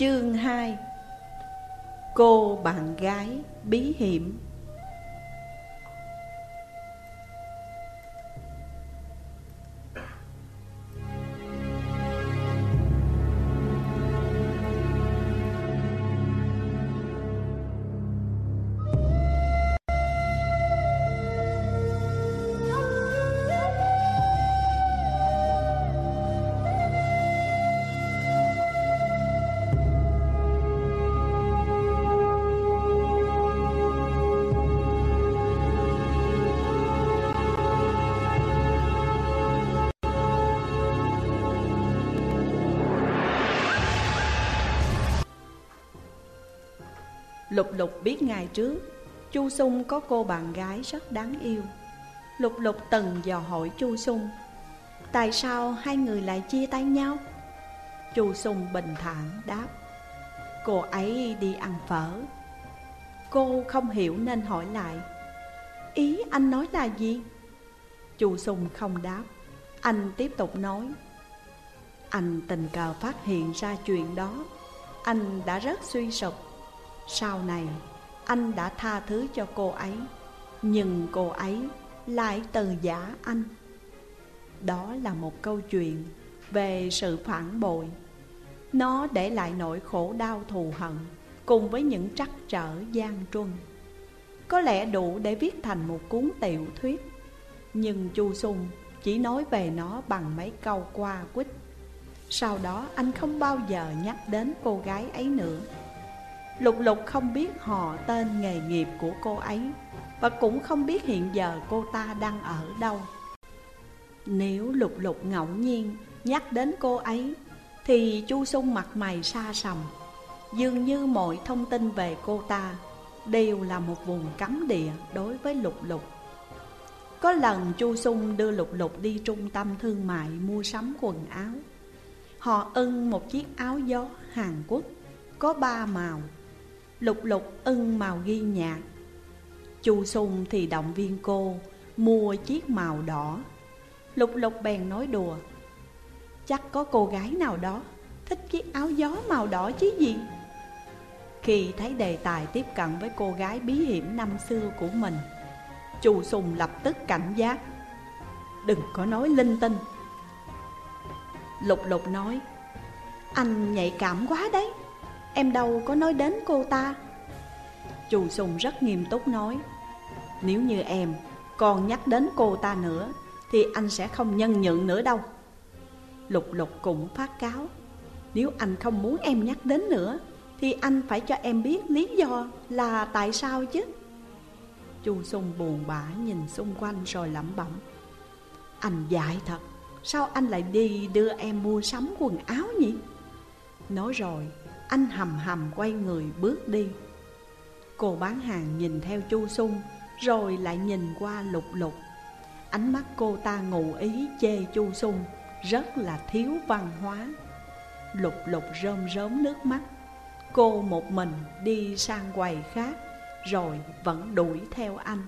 Chương 2. Cô bạn gái bí hiểm. Lục Lục biết ngày trước Chu Sung có cô bạn gái rất đáng yêu. Lục Lục từng dò hỏi Chu Sung, tại sao hai người lại chia tay nhau? Chu Sung bình thản đáp, cô ấy đi ăn phở. Cô không hiểu nên hỏi lại, ý anh nói là gì? Chu Sung không đáp. Anh tiếp tục nói, anh tình cờ phát hiện ra chuyện đó. Anh đã rất suy sụp. Sau này anh đã tha thứ cho cô ấy, nhưng cô ấy lại từ giã anh. Đó là một câu chuyện về sự phản bội. Nó để lại nỗi khổ đau thù hận cùng với những trắc trở gian truân. Có lẽ đủ để viết thành một cuốn tiểu thuyết, nhưng Chu Sung chỉ nói về nó bằng mấy câu qua quýt. Sau đó anh không bao giờ nhắc đến cô gái ấy nữa. Lục Lục không biết họ tên nghề nghiệp của cô ấy, và cũng không biết hiện giờ cô ta đang ở đâu. Nếu Lục Lục ngẫu nhiên nhắc đến cô ấy thì Chu Sung mặt mày xa sầm. Dường như mọi thông tin về cô ta đều là một vùng cấm địa đối với Lục Lục. Có lần Chu Sung đưa Lục Lục đi trung tâm thương mại mua sắm quần áo. Họ ưng một chiếc áo gió Hàn Quốc có 3 màu. Lục Lục ưng màu ghi nhạt. Chu Sung thì động viên cô mua chiếc màu đỏ. Lục Lục bèn nói đùa, chắc có cô gái nào đó thích chiếc áo gió màu đỏ chứ gì. Khi thấy đề tài tiếp cận với cô gái bí hiểm năm xưa của mình, Chu Sung lập tức cảnh giác, đừng có nói linh tinh. Lục Lục nói, anh nhạy cảm quá đấy, em đâu có nói đến cô ta. Chu Sung rất nghiêm túc nói, nếu như em còn nhắc đến cô ta nữa thì anh sẽ không nhân nhượng nữa đâu. Lục Lục cũng phát cáo, nếu anh không muốn em nhắc đến nữa thì anh phải cho em biết lý do là tại sao chứ. Chu Sung buồn bã nhìn xung quanh rồi lẩm bẩm, anh dại thật, sao anh lại đi đưa em mua sắm quần áo nhỉ? Nói rồi anh hầm hầm quay người bước đi. Cô bán hàng nhìn theo Chu Sung rồi lại nhìn qua Lục Lục. Ánh mắt cô ta ngụ ý chê Chu Sung rất là thiếu văn hóa. Lục Lục rơm rớm nước mắt. Cô một mình đi sang quầy khác rồi vẫn đuổi theo anh.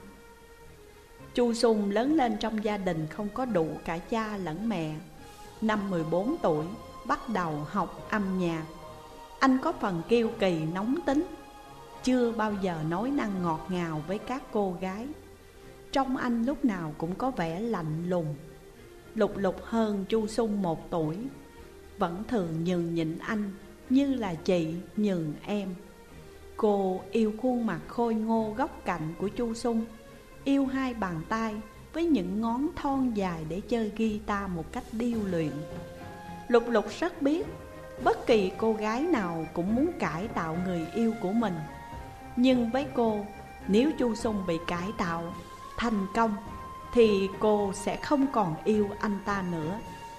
Chu Sung lớn lên trong gia đình không có đủ cả cha lẫn mẹ. Năm 14 tuổi bắt đầu học âm nhạc. Anh có phần kiêu kỳ nóng tính, chưa bao giờ nói năng ngọt ngào với các cô gái. Trong anh lúc nào cũng có vẻ lạnh lùng. Lục Lục hơn Chu Sung 1 tuổi, vẫn thường nhường nhịn anh như là chị nhường em. Cô yêu khuôn mặt khôi ngô góc cạnh của Chu Sung, yêu hai bàn tay với những ngón thon dài để chơi guitar một cách điêu luyện. Lục Lục rất biết bất kỳ cô gái nào cũng muốn cải tạo người yêu của mình. Nhưng với cô, nếu Chu Sung bị cải tạo thành công thì cô sẽ không còn yêu anh ta nữa.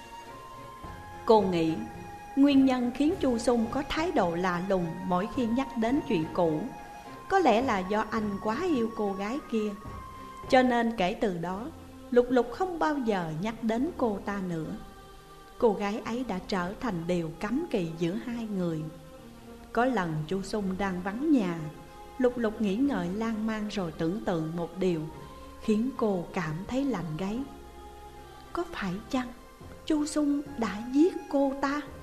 Cô nghĩ nguyên nhân khiến Chu Sung có thái độ lạ lùng mỗi khi nhắc đến chuyện cũ có lẽ là do anh quá yêu cô gái kia. Cho nên kể từ đó Lục Lục không bao giờ nhắc đến cô ta nữa. Cô gái ấy đã trở thành điều cấm kỵ giữa hai người. Có lần Chu Sung đang vắng nhà, Lục Lục nghĩ ngợi lan man rồi tưởng tượng một điều khiến cô cảm thấy lạnh gáy. Có phải chăng Chu Sung đã giết cô ta?